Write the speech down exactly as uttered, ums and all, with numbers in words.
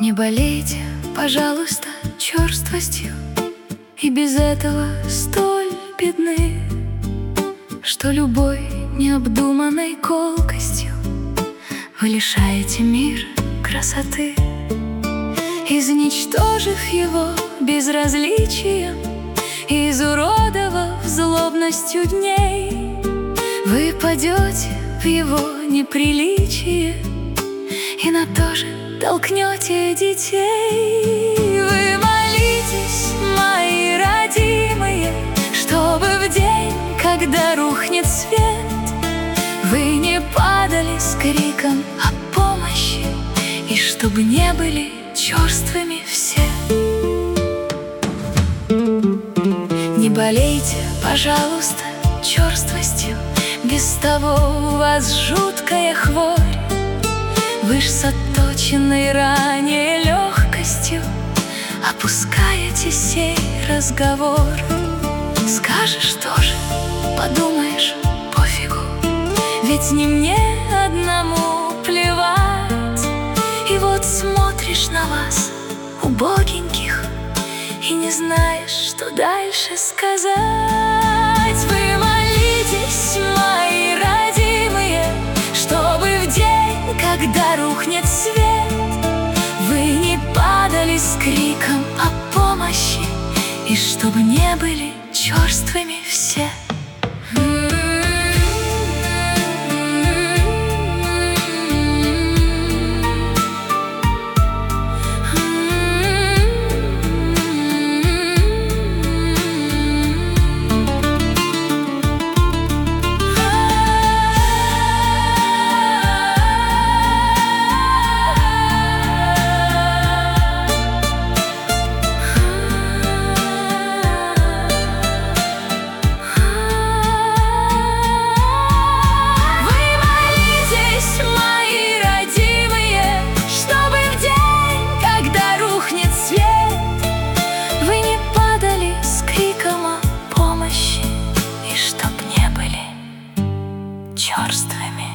Не болейте, пожалуйста, черствостью, и без этого столь бедны, что любой необдуманной колкостью вы лишаете мир красоты. Изничтожив его безразличием, изуродовав злобностью дней, вы падете в его неприличие и на то же толкнете детей. Вы молитесь, мои родимые, чтобы в день, когда рухнет свет, вы не падали с криком о помощи, и чтобы не были черствыми все. Не болейте, пожалуйста, черствостью, без того у вас жуткая хворь. Вы ж с отточенной ранее легкостью опускаете сей разговор. Скажешь тоже, подумаешь, пофигу, ведь не мне одному плевать. И вот смотришь на вас, убогеньких, и не знаешь, что дальше сказать. Вы молитесь, мои родимые, чтобы в день, когда рухнет свет, вы не падали с криком о помощи, и чтобы не были черствыми все. Черствыми.